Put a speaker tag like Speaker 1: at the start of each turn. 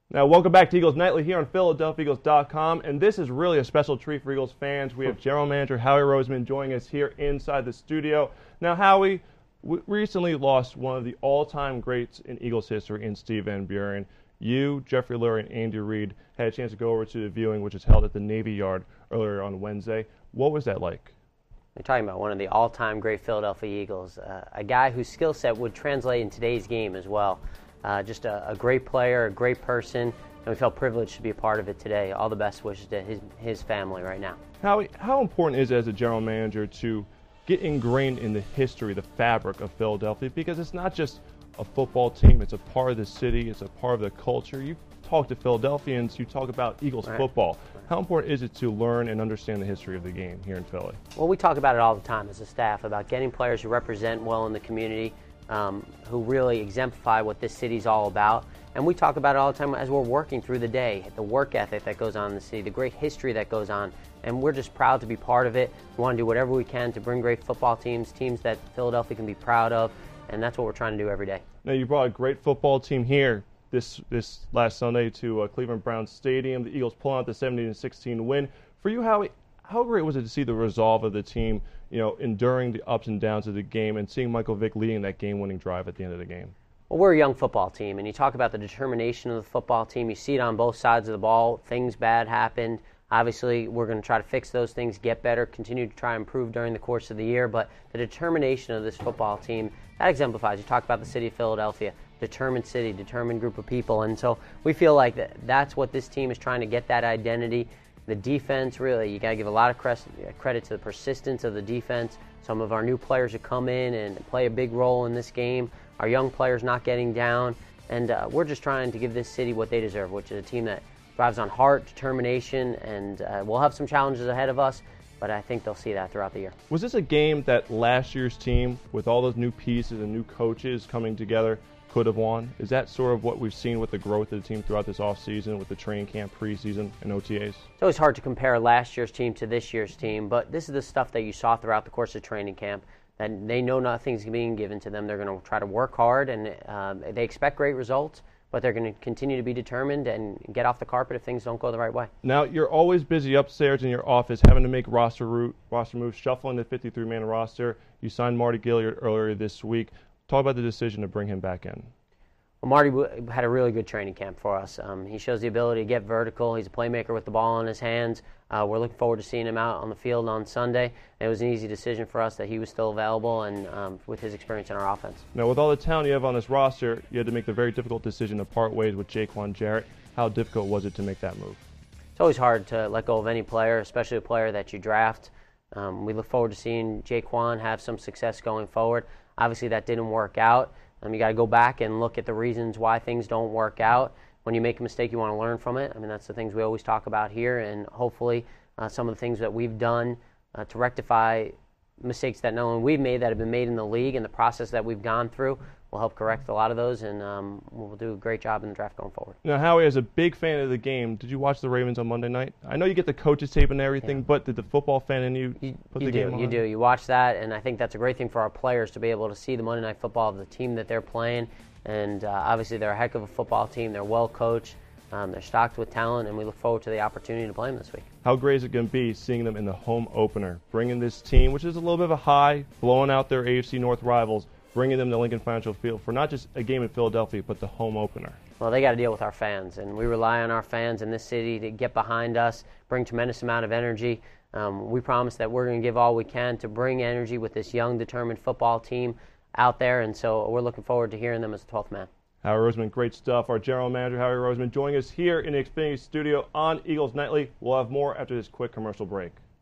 Speaker 1: Now, welcome back to Eagles Nightly here on PhiladelphiaEagles.com, and this is really a special treat for Eagles fans. We have General Manager Howie Roseman joining us here inside the studio. Now, Howie, we recently lost one of the all-time greats in Eagles history in Steve Van Buren. You, Jeffrey Lurie, and Andy Reid had a chance to go over to the viewing, which is held at the Navy Yard earlier on Wednesday. What was that like?
Speaker 2: You're talking about one of the all-time great Philadelphia Eagles, a guy whose skill set would translate in today's game as well. Just a great player, a great person, and we felt privileged to be a part of it today. All the best wishes to his family right now.
Speaker 1: Howie, how important is it as a general manager to get ingrained in the history, the fabric of Philadelphia? Because it's not just a football team, it's a part of the city, it's a part of the culture. You talk to Philadelphians, you talk about Eagles football. How important is it to learn and understand the history of the game here in Philly?
Speaker 2: Well, we talk about it all the time as a staff, about getting players who represent well in the community, who really exemplify what this city's all about. And we talk about it all the time as we're working through the day, the work ethic that goes on in the city, the great history that goes on. And we're just proud to be part of it. We want to do whatever we can to bring great football teams that Philadelphia can be proud of, and that's what we're trying to do every day.
Speaker 1: Now, you brought a great football team here this last Sunday to Cleveland Browns Stadium. The Eagles pulling out the 17-16 win. For you, Howie, how great was it to see the resolve of the team, enduring the ups and downs of the game and seeing Michael Vick leading that game-winning drive at the end of the game?
Speaker 2: Well, we're a young football team, and you talk about the determination of the football team. You see it on both sides of the ball. Things bad happened. Obviously, we're going to try to fix those things, get better, continue to try and improve during the course of the year. But the determination of this football team, that exemplifies. You talk about the city of Philadelphia, determined city, determined group of people. And so we feel like that's what this team is trying to get, that identity. The defense, really, you got to give a lot of credit to the persistence of the defense. Some of our new players who come in and play a big role in this game. Our young players not getting down. And we're just trying to give this city what they deserve, which is a team that drives on heart, determination, and we'll have some challenges ahead of us, but I think they'll see that throughout the year.
Speaker 1: Was this a game that last year's team, with all those new pieces and new coaches coming together, could have won? Is that sort of what we've seen with the growth of the team throughout this offseason, with the training camp, preseason, and OTAs?
Speaker 2: It's always hard to compare last year's team to this year's team, but this is the stuff that you saw throughout the course of training camp, that they know nothing's being given to them. They're going to try to work hard, and they expect great results, but they're going to continue to be determined and get off the carpet if things don't go the right way.
Speaker 1: Now, you're always busy upstairs in your office having to make roster moves, shuffling the 53-man roster. You signed Mardy Gilyard earlier this week. Talk about the decision to bring him back in.
Speaker 2: Well, Marty had a really good training camp for us. He shows the ability to get vertical. He's a playmaker with the ball in his hands. We're looking forward to seeing him out on the field on Sunday. It was an easy decision for us that he was still available and with his experience in our offense.
Speaker 1: Now, with all the talent you have on this roster, you had to make the very difficult decision to part ways with Jaquan Jarrett. How difficult was it to make that move?
Speaker 2: It's always hard to let go of any player, especially a player that you draft. We look forward to seeing Jaquan have some success going forward. Obviously, that didn't work out. You got to go back and look at the reasons why things don't work out. When you make a mistake, you want to learn from it. That's the things we always talk about here, and hopefully some of the things that we've done to rectify mistakes that not only we've made, that have been made in the league, and the process that we've gone through will help correct a lot of those, and we'll do a great job in the draft going forward.
Speaker 1: Now, Howie, as a big fan of the game, did you watch the Ravens on Monday night? I know you get the coaches tape and everything, but did the football fan in you put the game on?
Speaker 2: You do. You watch that, and I think that's a great thing for our players to be able to see the Monday Night Football of the team that they're playing. And obviously, they're a heck of a football team. They're well coached. They're stocked with talent, and we look forward to the opportunity to play them this week. How
Speaker 1: great is it going to be seeing them in the home opener, bringing this team, which is a little bit of a high, blowing out their AFC North rivals, bringing them to Lincoln Financial Field for not just a game in Philadelphia, but the home opener?
Speaker 2: Well, they got to deal with our fans, and we rely on our fans in this city to get behind us, bring tremendous amount of energy. We promise that we're going to give all we can to bring energy with this young, determined football team out there, and so we're looking forward to hearing them as the 12th man.
Speaker 1: Howie Roseman, great stuff. Our general manager, Howie Roseman, joining us here in the Xfinity studio on Eagles Nightly. We'll have more after this quick commercial break.